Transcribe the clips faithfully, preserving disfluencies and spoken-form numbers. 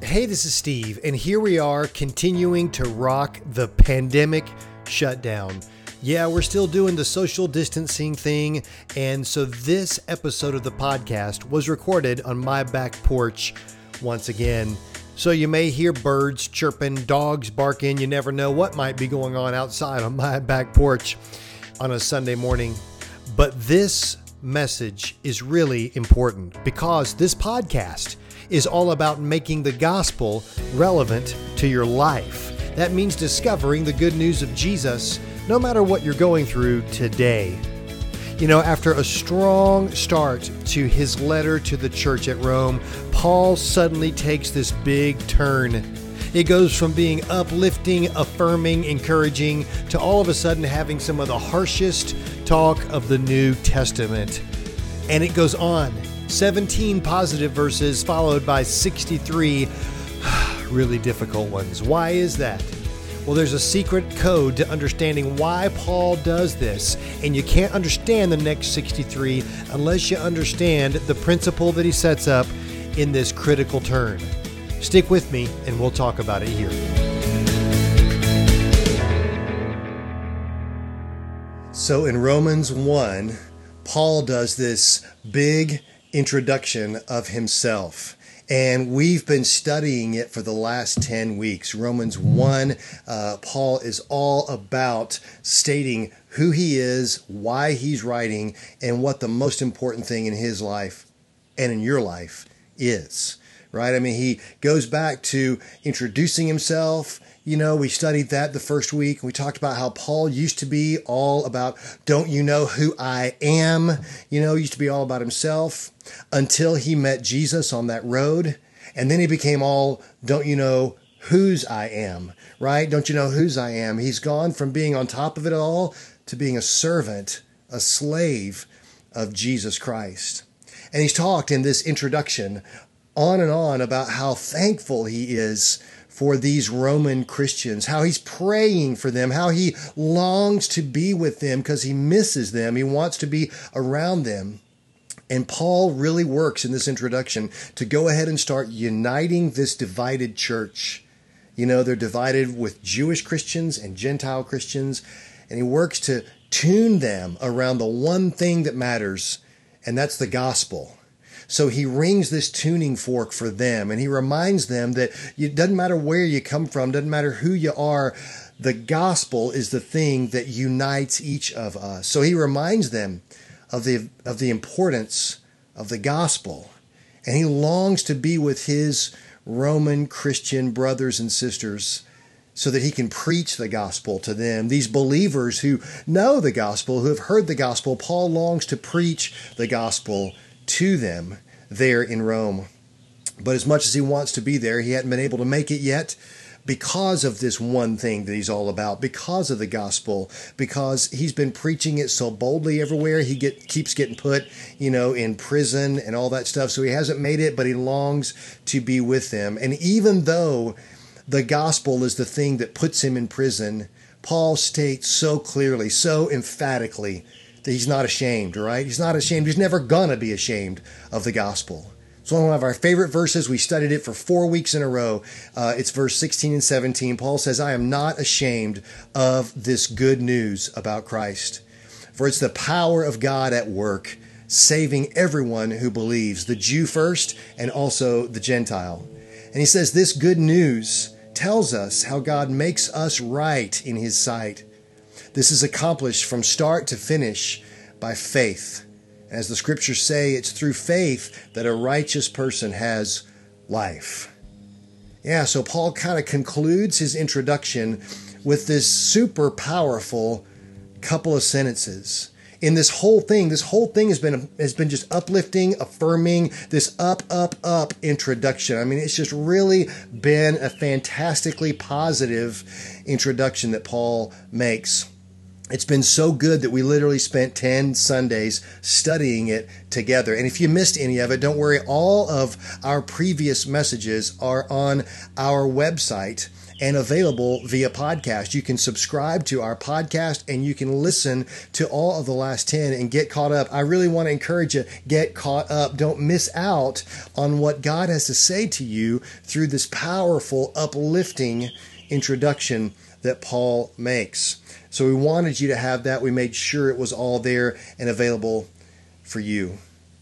Hey, this is Steve, and here we are continuing to rock the pandemic shutdown. Yeah, we're still doing the social distancing thing, and so this episode of the podcast was recorded on my back porch once again. So you may hear birds chirping, dogs barking, you never know what might be going on outside on my back porch on a Sunday morning. But this message is really important because this podcast is all about making the gospel relevant to your life. That means discovering the good news of Jesus no matter what you're going through today. You know, after a strong start to his letter to the church at Rome, Paul suddenly takes this big turn. It goes from being uplifting, affirming, encouraging, to all of a sudden having some of the harshest talk of the New Testament. And it goes on. seventeen positive verses followed by sixty-three really difficult ones. Why is that? Well, there's a secret code to understanding why Paul does this, and you can't understand the next sixty-three unless you understand the principle that he sets up in this critical turn. Stick with me and we'll talk about it here. So in Romans one, Paul does this big introduction of himself. And we've been studying it for the last ten weeks. Romans one, uh, Paul is all about stating who he is, why he's writing, and what the most important thing in his life and in your life is, right? I mean, he goes back to introducing himself. You know, we studied that the first week. We talked about how Paul used to be all about, don't you know who I am? You know, used to be all about himself until he met Jesus on that road. And then he became all, don't you know whose I am, right? Don't you know whose I am? He's gone from being on top of it all to being a servant, a slave of Jesus Christ. And he's talked in this introduction on and on about how thankful he is for these Roman Christians, how he's praying for them, how he longs to be with them because he misses them. He wants to be around them. And Paul really works in this introduction to go ahead and start uniting this divided church. You know, they're divided with Jewish Christians and Gentile Christians, and he works to tune them around the one thing that matters, and that's the gospel. So he rings this tuning fork for them, and he reminds them that it doesn't matter where you come from, doesn't matter who you are, the gospel is the thing that unites each of us. So he reminds them of the of the importance of the gospel, and he longs to be with his Roman Christian brothers and sisters so that he can preach the gospel to them. These believers who know the gospel, who have heard the gospel, Paul longs to preach the gospel to them there in Rome. But as much as he wants to be there, he hadn't been able to make it yet because of this one thing that he's all about, because of the gospel, because he's been preaching it so boldly everywhere. He get, keeps getting put, you know, in prison and all that stuff. So he hasn't made it, but he longs to be with them. And even though the gospel is the thing that puts him in prison, Paul states so clearly, so emphatically, that he's not ashamed, right? He's not ashamed. He's never gonna be ashamed of the gospel. It's one of our favorite verses. We studied it for four weeks in a row. Uh, it's verse sixteen and seventeen. Paul says, I am not ashamed of this good news about Christ, for it's the power of God at work, saving everyone who believes, the Jew first and also the Gentile. And he says this good news tells us how God makes us right in his sight. This is accomplished from start to finish by faith. As the scriptures say, it's through faith that a righteous person has life. Yeah, so Paul kind of concludes his introduction with this super powerful couple of sentences. In this whole thing, this whole thing has been has been just uplifting, affirming, this up, up, up introduction. I mean, it's just really been a fantastically positive introduction that Paul makes. It's been so good that we literally spent ten Sundays studying it together. And if you missed any of it, don't worry. All of our previous messages are on our website and available via podcast. You can subscribe to our podcast and you can listen to all of the last ten and get caught up. I really want to encourage you, get caught up. Don't miss out on what God has to say to you through this powerful, uplifting introduction that Paul makes. So we wanted you to have that. We made sure it was all there and available for you.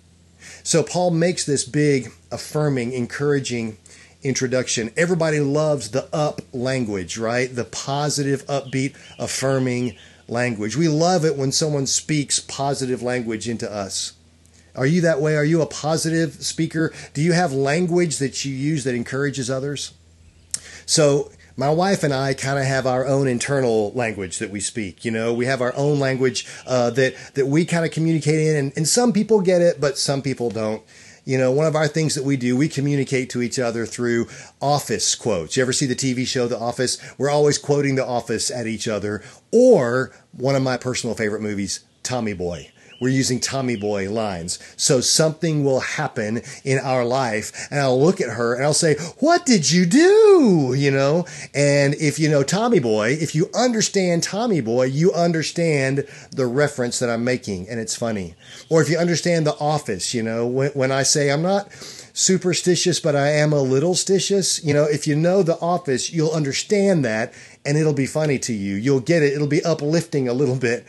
So Paul makes this big, affirming, encouraging introduction. Everybody loves the up language, right? The positive, upbeat, affirming language. We love it when someone speaks positive language into us. Are you that way? Are you a positive speaker? Do you have language that you use that encourages others? So my wife and I kind of have our own internal language that we speak. You know, we have our own language uh, that that we kind of communicate in, and, and some people get it, but some people don't. You know, one of our things that we do, we communicate to each other through Office quotes. You ever see the T V show The Office? We're always quoting The Office at each other. Or one of my personal favorite movies, Tommy Boy. We're using Tommy Boy lines. So something will happen in our life and I'll look at her and I'll say, what did you do? You know, and if you know Tommy Boy, if you understand Tommy Boy, you understand the reference that I'm making and it's funny. Or if you understand The Office, you know, when, when I say I'm not superstitious, but I am a little stitious, you know, if you know The Office, you'll understand that and it'll be funny to you. You'll get it. It'll be uplifting a little bit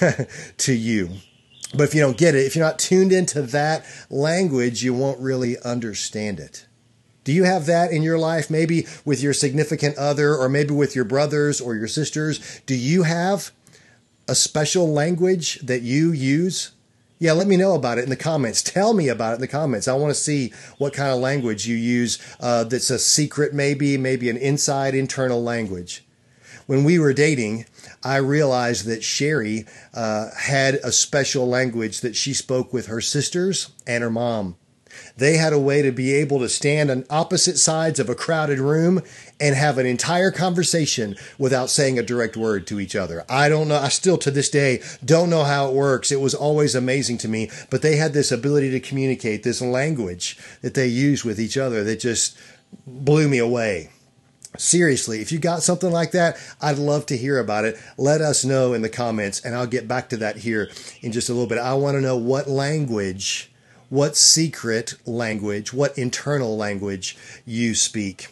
to you. But if you don't get it, if you're not tuned into that language, you won't really understand it. Do you have that in your life? Maybe with your significant other or maybe with your brothers or your sisters. Do you have a special language that you use? Yeah, let me know about it in the comments. Tell me about it in the comments. I want to see what kind of language you use uh, that's a secret maybe, maybe an inside internal language. When we were dating, I realized that Sherry uh, had a special language that she spoke with her sisters and her mom. They had a way to be able to stand on opposite sides of a crowded room and have an entire conversation without saying a direct word to each other. I don't know. I still to this day don't know how it works. It was always amazing to me, but they had this ability to communicate, this language that they used with each other that just blew me away. Seriously, if you got something like that, I'd love to hear about it. Let us know in the comments, and I'll get back to that here in just a little bit. I want to know what language, what secret language, what internal language you speak.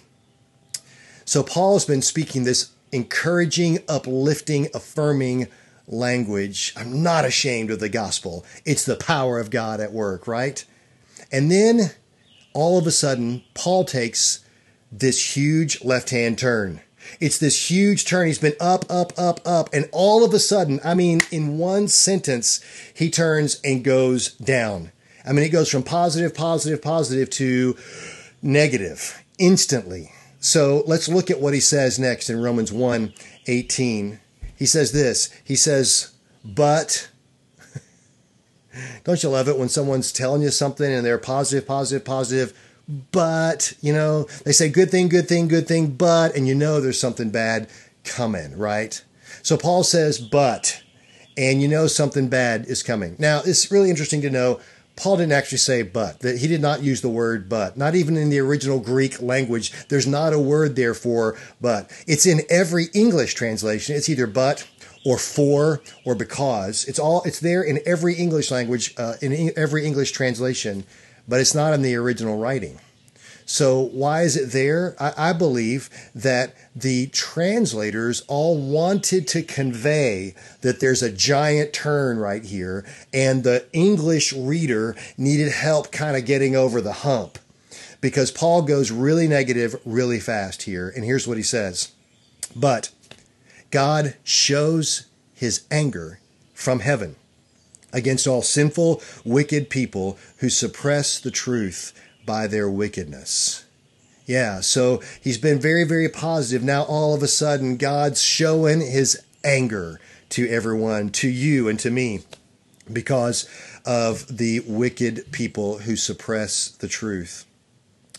So Paul's been speaking this encouraging, uplifting, affirming language. I'm not ashamed of the gospel. It's the power of God at work, right? And then all of a sudden, Paul takes this huge left-hand turn. It's this huge turn. He's been up, up, up, up. And all of a sudden, I mean, in one sentence, he turns and goes down. I mean, it goes from positive, positive, positive to negative instantly. So let's look at what he says next in Romans one eighteen. He says this. He says, but... Don't you love it when someone's telling you something and they're positive, positive, positive, but, you know, they say good thing, good thing, good thing, but, and you know there's something bad coming, right? So Paul says, but, and you know something bad is coming. Now, it's really interesting to know, Paul didn't actually say but, that he did not use the word but, not even in the original Greek language. There's not a word there for but. It's in every English translation. It's either but or for or because. It's all, it's there in every English language, uh, in every English translation, but it's not in the original writing. So why is it there? I, I believe that the translators all wanted to convey that there's a giant turn right here, and the English reader needed help kind of getting over the hump, because Paul goes really negative really fast here. And here's what he says. But God shows his anger from heaven against all sinful, wicked people who suppress the truth by their wickedness. Yeah, so he's been very, very positive. Now, all of a sudden, God's showing his anger to everyone, to you and to me, because of the wicked people who suppress the truth.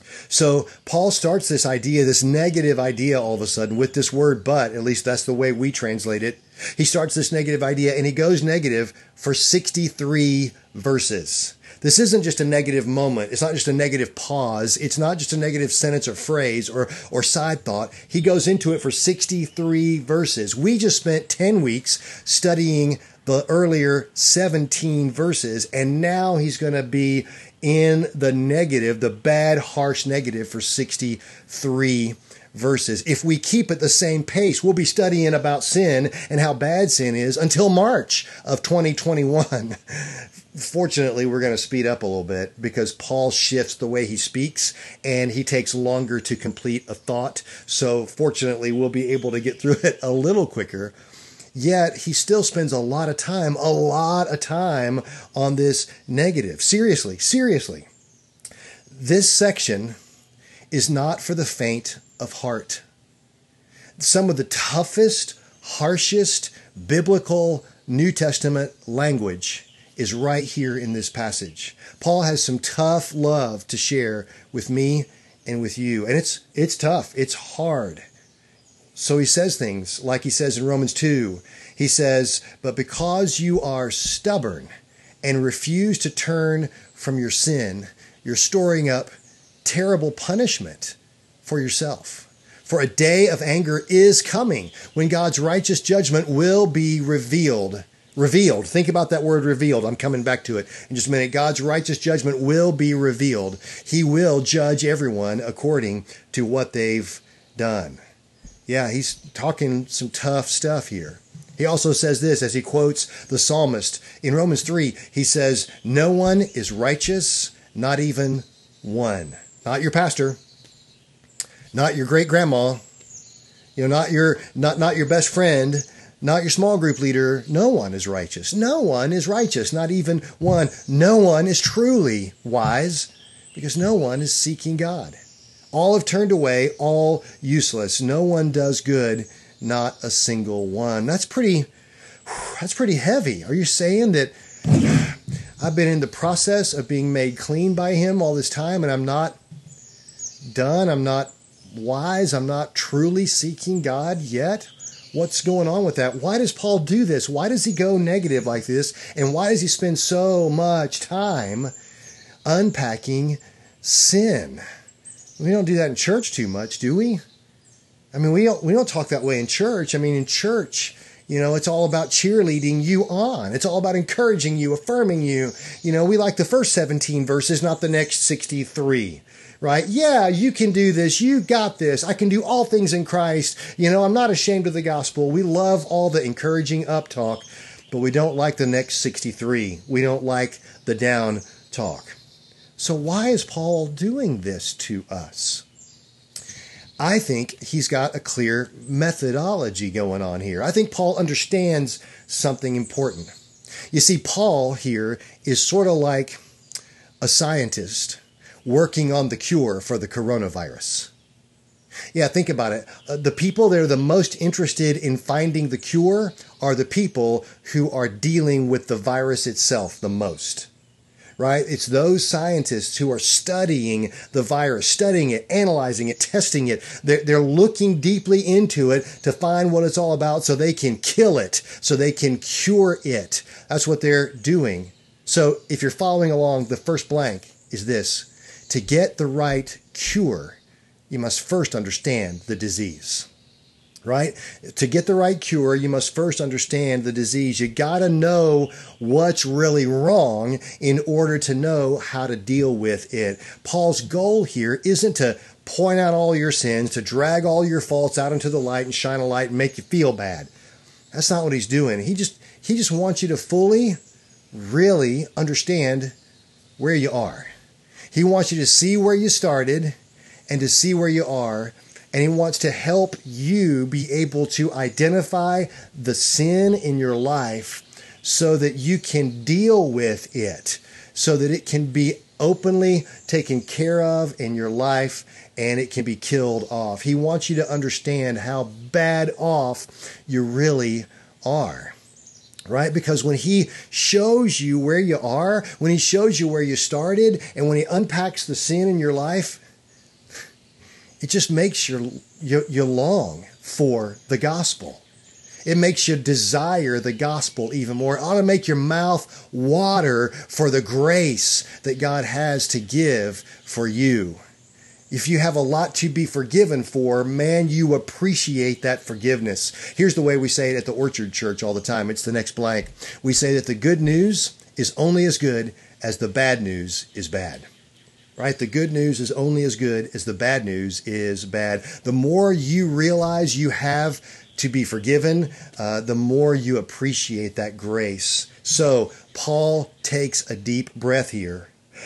So Paul starts this idea, this negative idea all of a sudden with this word but, at least that's the way we translate it. He starts this negative idea and he goes negative for sixty-three verses. This isn't just a negative moment. It's not just a negative pause. It's not just a negative sentence or phrase or, or side thought. He goes into it for sixty-three verses. We just spent ten weeks studying the earlier seventeen verses, and now he's going to be in the negative, the bad, harsh negative for sixty-three verses. If we keep at the same pace, we'll be studying about sin and how bad sin is until March of twenty twenty-one. Fortunately, we're going to speed up a little bit because Paul shifts the way he speaks and he takes longer to complete a thought. So fortunately, we'll be able to get through it a little quicker. Yet he still spends a lot of time, a lot of time on this negative. Seriously, seriously. This section is not for the faint of heart. Some of the toughest, harshest biblical New Testament language is right here in this passage. Paul has some tough love to share with me and with you. And it's it's tough. It's hard. So he says things like he says in Romans two. He says, but because you are stubborn and refuse to turn from your sin, you're storing up terrible punishment for yourself. For a day of anger is coming when God's righteous judgment will be revealed. Revealed. Think about that word revealed. I'm coming back to it in just a minute. God's righteous judgment will be revealed. He will judge everyone according to what they've done. Yeah, he's talking some tough stuff here. He also says this as he quotes the psalmist. In Romans three, he says, no one is righteous, not even one. Not your pastor, not your great grandma, you know, not your not not your best friend, not your small group leader. No one is righteous. No one is righteous, not even one. No one is truly wise because no one is seeking God. All have turned away, all useless. No one does good, not a single one. That's pretty, that's pretty heavy. Are you saying that I've been in the process of being made clean by him all this time and I'm not done? I'm not wise? I'm not truly seeking God yet? What's going on with that? Why does Paul do this? Why does he go negative like this? And why does he spend so much time unpacking sin? We don't do that in church too much, do we? I mean, we don't, we don't talk that way in church. I mean, in church, you know, it's all about cheerleading you on. It's all about encouraging you, affirming you. You know, we like the first seventeen verses, not the next sixty-three, right? Yeah, you can do this. You got this. I can do all things in Christ. You know, I'm not ashamed of the gospel. We love all the encouraging up talk, but we don't like the next sixty-three. We don't like the down talk. So why is Paul doing this to us? I think he's got a clear methodology going on here. I think Paul understands something important. You see, Paul here is sort of like a scientist working on the cure for the coronavirus. Yeah, think about it. Uh, the people that are the most interested in finding the cure are the people who are dealing with the virus itself the most. Right? It's those scientists who are studying the virus, studying it, analyzing it, testing it. They're, they're looking deeply into it to find what it's all about so they can kill it, so they can cure it. That's what they're doing. So if you're following along, the first blank is this. To get the right cure, you must first understand the disease. Right? To get the right cure, you must first understand the disease. You got to know what's really wrong in order to know how to deal with it. Paul's goal here isn't to point out all your sins, to drag all your faults out into the light and shine a light and make you feel bad. That's not what he's doing. He just he just wants you to fully, really understand where you are. He wants you to see where you started and to see where you are. And he wants to help you be able to identify the sin in your life so that you can deal with it, so that it can be openly taken care of in your life and it can be killed off. He wants you to understand how bad off you really are. Right? Because when he shows you where you are, when he shows you where you started, and when he unpacks the sin in your life, It just makes you, you, you long for the gospel. It makes you desire the gospel even more. It ought to make your mouth water for the grace that God has to give for you. If you have a lot to be forgiven for, man, you appreciate that forgiveness. Here's the way we say it at the Orchard Church all the time. It's the next blank. We say that the good news is only as good as the bad news is bad. Right? The good news is only as good as the bad news is bad. The more you realize you have to be forgiven, uh, the more you appreciate that grace. So Paul takes a deep breath here,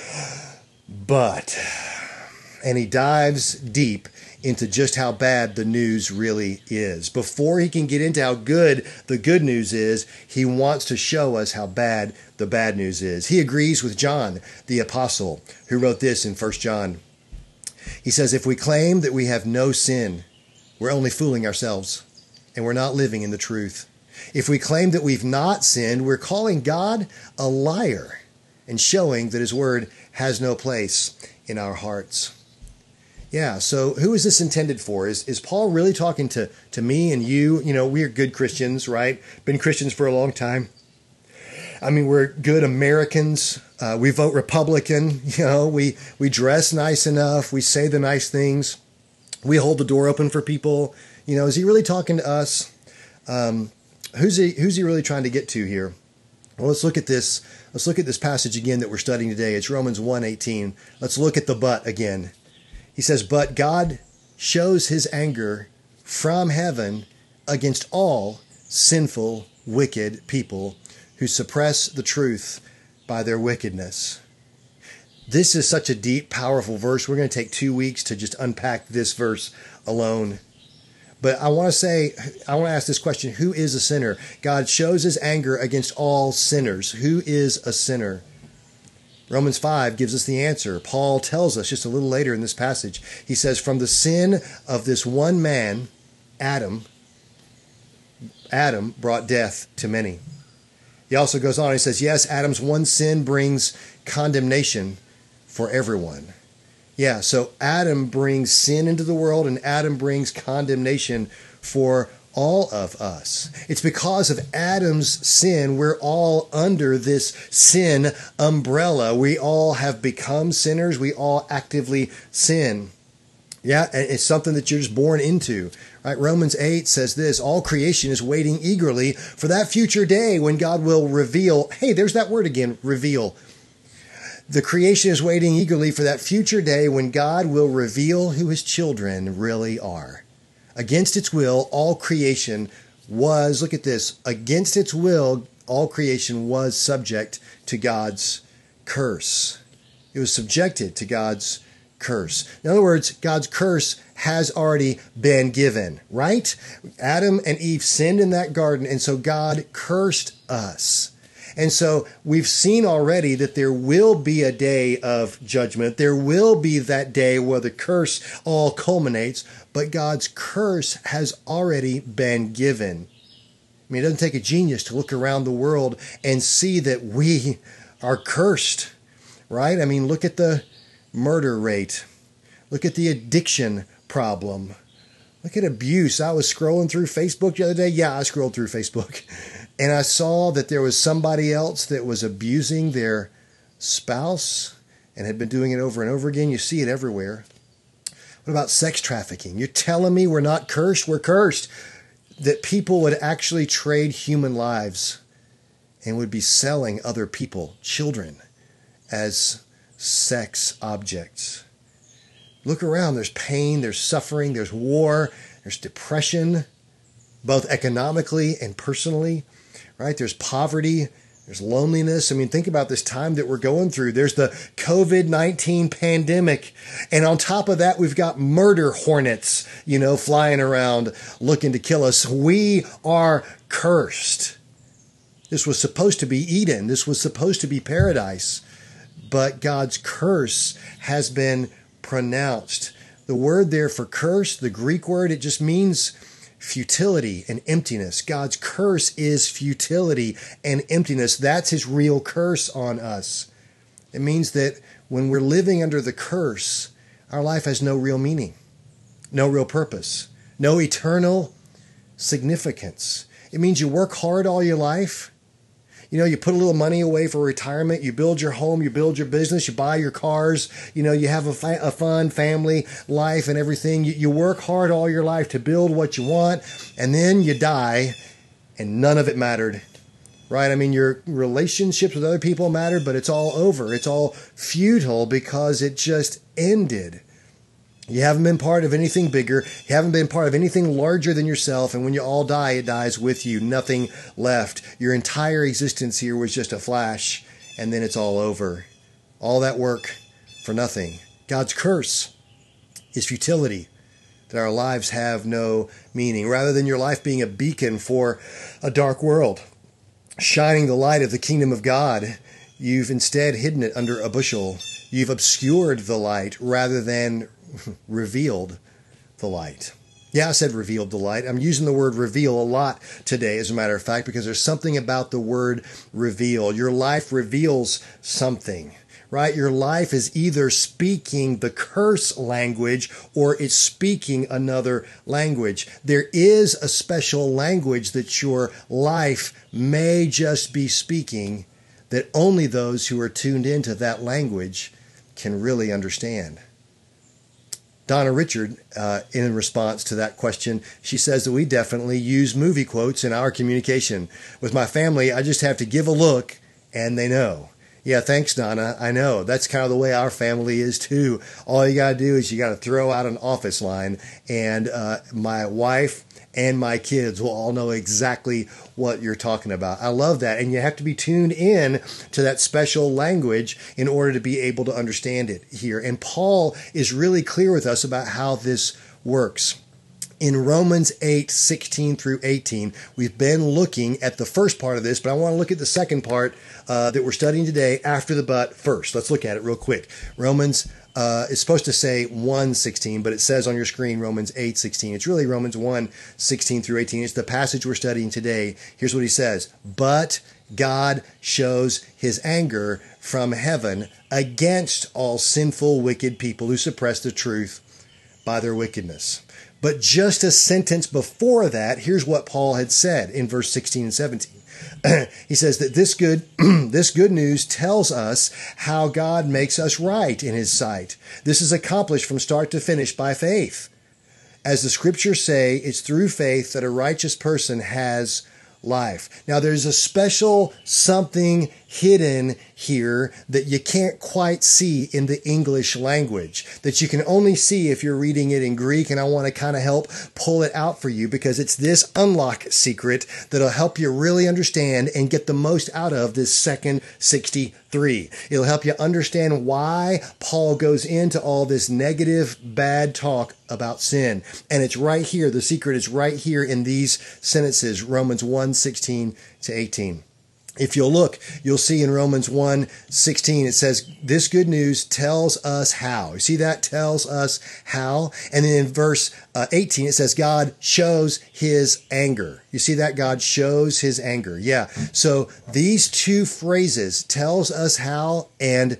but, and he dives deep into just how bad the news really is. Before he can get into how good the good news is, he wants to show us how bad the bad news is. He agrees with John, the apostle, who wrote this in First John. He says, if we claim that we have no sin, we're only fooling ourselves, and we're not living in the truth. If we claim that we've not sinned, we're calling God a liar and showing that his word has no place in our hearts. Yeah, so who is this intended for? Is is Paul really talking to, to me and you? You know, we're good Christians, right? Been Christians for a long time. I mean, we're good Americans. Uh, we vote Republican. You know, we, we dress nice enough. We say the nice things. We hold the door open for people. You know, is he really talking to us? Um, who's he, who's he really trying to get to here? Well, let's look at this. Let's look at this passage again that we're studying today. It's Romans one eighteen. Let's look at the but again. He says, but God shows his anger from heaven against all sinful, wicked people who suppress the truth by their wickedness. This is such a deep, powerful verse. We're going to take two weeks to just unpack this verse alone. But I want to say, I want to ask this question, who is a sinner? God shows his anger against all sinners. Who is a sinner? Romans five gives us the answer. Paul tells us just a little later in this passage. He says, from the sin of this one man, Adam, Adam brought death to many. He also goes on, he says, yes, Adam's one sin brings condemnation for everyone. Yeah, so Adam brings sin into the world and Adam brings condemnation for all of us. It's because of Adam's sin, we're all under this sin umbrella. We all have become sinners. We all actively sin. Yeah, and it's something that you're just born into. Right? Romans eight says this, all creation is waiting eagerly for that future day when God will reveal. Hey, there's that word again, reveal. The creation is waiting eagerly for that future day when God will reveal who his children really are. Against its will, all creation was, look at this, against its will, all creation was subject to God's curse. It was subjected to God's curse. In other words, God's curse has already been given, right? Adam and Eve sinned in that garden, and so God cursed us. And so we've seen already that there will be a day of judgment. There will be that day where the curse all culminates, but God's curse has already been given. I mean, it doesn't take a genius to look around the world and see that we are cursed, right? I mean, look at the murder rate. Look at the addiction problem. Look at abuse. I was scrolling through Facebook the other day. Yeah, I scrolled through Facebook. And I saw that there was somebody else that was abusing their spouse and had been doing it over and over again. You see it everywhere. What about sex trafficking? You're telling me we're not cursed? We're cursed. That people would actually trade human lives and would be selling other people, children, as sex objects. Look around. There's pain, there's suffering, there's war, there's depression, both economically and personally. Right? There's poverty. There's loneliness. I mean, think about this time that we're going through. There's the covid nineteen pandemic. And on top of that, we've got murder hornets, you know, flying around looking to kill us. We are cursed. This was supposed to be Eden. This was supposed to be paradise. But God's curse has been pronounced. The word there for curse, the Greek word, it just means futility and emptiness. God's curse is futility and emptiness. That's his real curse on us. It means that when we're living under the curse, our life has no real meaning. no real purpose, no eternal significance. It means you work hard all your life. You know, you put a little money away for retirement, you build your home, you build your business, you buy your cars, you know, you have a, fa- a fun family life and everything. You, you work hard all your life to build what you want, and then you die, and none of it mattered, right? I mean, your relationships with other people mattered, but it's all over. It's all futile because it just ended. You haven't been part of anything bigger. You haven't been part of anything larger than yourself. And when you all die, it dies with you. Nothing left. Your entire existence here was just a flash, and then it's all over. All that work for nothing. God's curse is futility, that our lives have no meaning. Rather than your life being a beacon for a dark world, shining the light of the kingdom of God, you've instead hidden it under a bushel. You've obscured the light rather than revealed the light. Yeah, I said revealed the light. I'm using the word reveal a lot today, as a matter of fact, because there's something about the word reveal. Your life reveals something, right? Your life is either speaking the curse language or it's speaking another language. There is a special language that your life may just be speaking that only those who are tuned into that language can really understand. Donna Richard, uh, in response to that question, she says that we definitely use movie quotes in our communication. With my family, I just have to give a look and they know. Yeah, thanks, Donna. I know. That's kind of the way our family is too. All you got to do is you got to throw out an office line, and uh, my wife and my kids will all know exactly what you're talking about. I love that. And you have to be tuned in to that special language in order to be able to understand it here. And Paul is really clear with us about how this works. In Romans eight, sixteen through eighteen, we've been looking at the first part of this, but I want to look at the second part uh, that we're studying today after the but first. Let's look at it real quick. Romans Uh, it's supposed to say one sixteen, but it says on your screen Romans eight sixteen. It's really Romans one sixteen through eighteen. It's the passage we're studying today. Here's what he says. But God shows his anger from heaven against all sinful, wicked people who suppress the truth by their wickedness. But just a sentence before that, here's what Paul had said in verse sixteen and seventeen. He says that this good, this good news tells us how God makes us right in his sight. This is accomplished from start to finish by faith. As the scriptures say, it's through faith that a righteous person has life. Now, there's a special something hidden here that you can't quite see in the English language, that you can only see if you're reading it in Greek, and I want to kind of help pull it out for you because it's this unlock secret that'll help you really understand and get the most out of this second sixty-three. It'll help you understand why Paul goes into all this negative, bad talk about sin. And it's right here. The secret is right here in these sentences, Romans one sixteen to eighteen. If you'll look, you'll see in Romans one sixteen, it says, this good news tells us how. You see that? Tells us how. And then in verse uh, eighteen, it says, God shows his anger. You see that? God shows his anger. Yeah. So these two phrases, tells us how and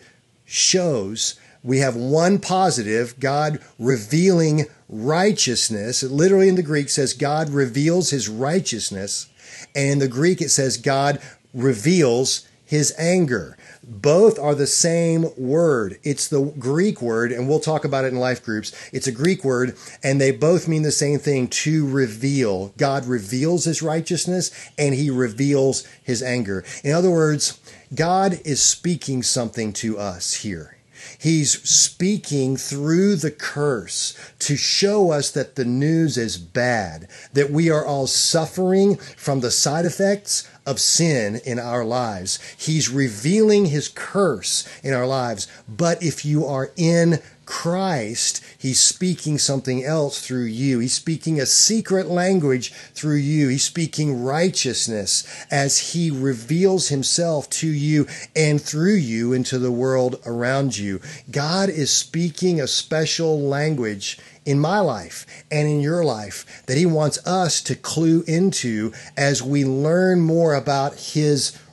shows, we have one positive, God revealing righteousness. It literally in the Greek says God reveals his righteousness. And in the Greek, it says God reveals his anger. Both are the same word. It's the Greek word, and we'll talk about it in life groups. It's a Greek word, and they both mean the same thing, to reveal. God reveals his righteousness, and he reveals his anger. In other words, God is speaking something to us here. He's speaking through the curse to show us that the news is bad, that we are all suffering from the side effects of sin in our lives. He's revealing his curse in our lives. But if you are in Christ, he's speaking something else through you. He's speaking a secret language through you. He's speaking righteousness as he reveals himself to you and through you into the world around you. God is speaking a special language in my life and in your life that he wants us to clue into as we learn more about his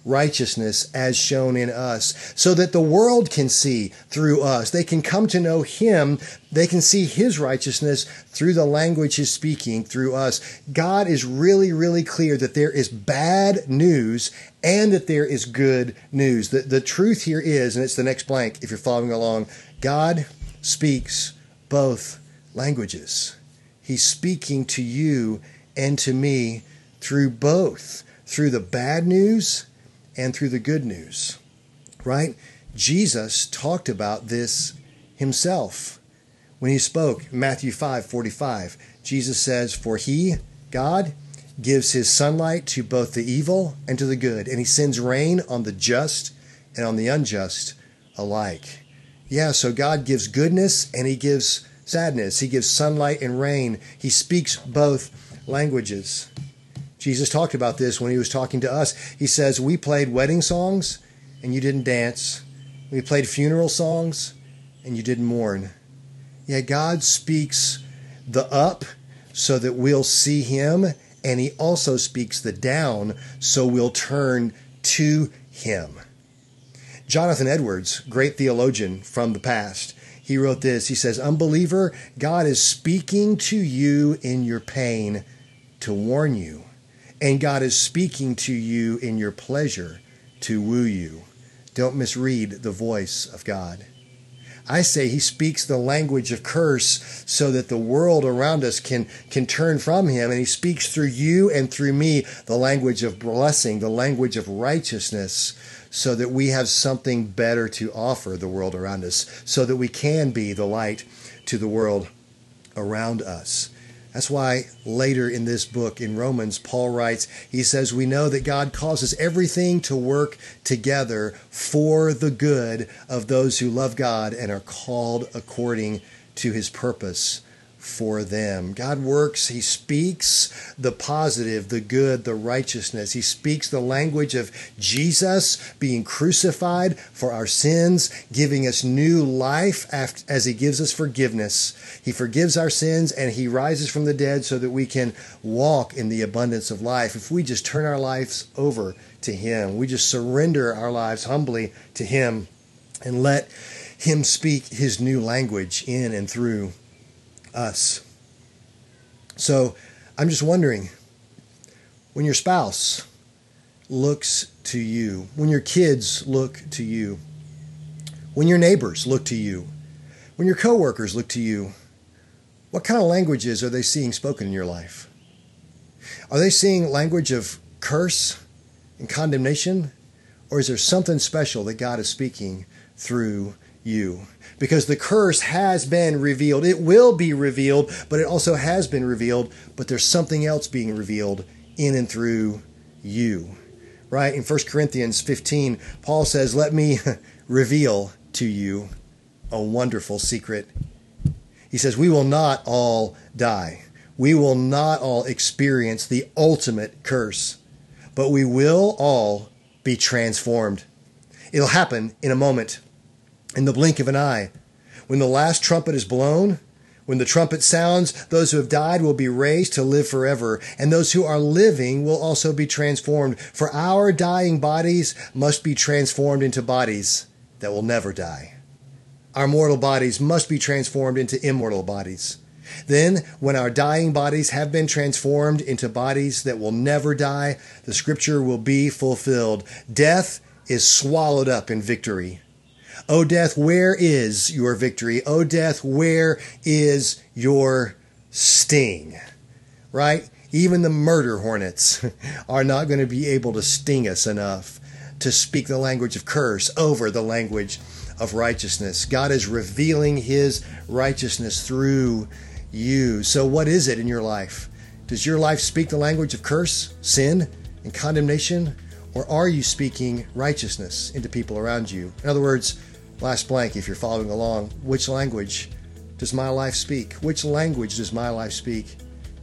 righteousness as shown in us, so that the world can see through us. They can come to know him. They can see his righteousness through the language he's speaking through us. God is really, really clear that there is bad news and that there is good news. The, the truth here is, and it's the next blank if you're following along, God speaks both languages. He's speaking to you and to me through both, through the bad news and through the good news, right? Jesus talked about this himself when he spoke. Matthew five forty-five, Jesus says, "For he, God, gives his sunlight to both the evil and to the good, and he sends rain on the just and on the unjust alike." Yeah, so God gives goodness and he gives sadness. He gives sunlight and rain. He speaks both languages. Jesus talked about this when he was talking to us. He says, we played wedding songs and you didn't dance. We played funeral songs and you didn't mourn. Yeah, God speaks the up so that we'll see him, and he also speaks the down so we'll turn to him. Jonathan Edwards, great theologian from the past, he wrote this. He says, "Unbeliever, God is speaking to you in your pain to warn you. And God is speaking to you in your pleasure to woo you." Don't misread the voice of God. I say he speaks the language of curse so that the world around us can, can turn from him. And he speaks through you and through me the language of blessing, the language of righteousness, so that we have something better to offer the world around us, so that we can be the light to the world around us. That's why later in this book, in Romans, Paul writes, he says, we know that God causes everything to work together for the good of those who love God and are called according to his purpose for them. God works, he speaks the positive, the good, the righteousness. He speaks the language of Jesus being crucified for our sins, giving us new life as he gives us forgiveness. He forgives our sins and he rises from the dead so that we can walk in the abundance of life. If we just turn our lives over to him, we just surrender our lives humbly to him and let him speak his new language in and through us. So I'm just wondering, when your spouse looks to you, when your kids look to you, when your neighbors look to you, when your coworkers look to you, what kind of languages are they seeing spoken in your life? Are they seeing language of curse and condemnation? Or is there something special that God is speaking through you? Because the curse has been revealed. It will be revealed, but it also has been revealed. But there's something else being revealed in and through you. Right? In First Corinthians fifteen, Paul says, let me reveal to you a wonderful secret. He says, we will not all die. We will not all experience the ultimate curse, but we will all be transformed. It'll happen in a moment, in the blink of an eye. When the last trumpet is blown, when the trumpet sounds, those who have died will be raised to live forever, and those who are living will also be transformed. For our dying bodies must be transformed into bodies that will never die. Our mortal bodies must be transformed into immortal bodies. Then, when our dying bodies have been transformed into bodies that will never die, the scripture will be fulfilled. Death is swallowed up in victory. O death, where is your victory? O death, where is your sting? Right? Even the murder hornets are not going to be able to sting us enough to speak the language of curse over the language of righteousness. God is revealing his righteousness through you. So what is it in your life? Does your life speak the language of curse, sin, and condemnation? Or are you speaking righteousness into people around you? In other words, last blank, if you're following along, which language does my life speak? Which language does my life speak?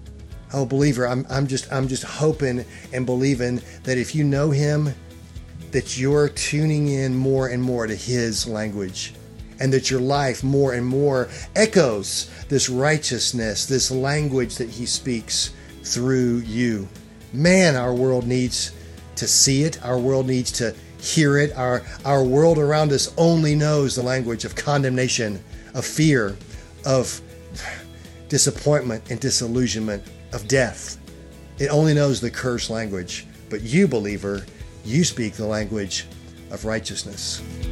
Oh, believer, I'm, I'm just I'm just hoping and believing that if you know him, that you're tuning in more and more to his language, and that your life more and more echoes this righteousness, this language that he speaks through you. Man, our world needs to see it. Our world needs to hear it. Our, our world around us only knows the language of condemnation, of fear, of disappointment and disillusionment, of death. It only knows the curse language. But you, believer, you speak the language of righteousness.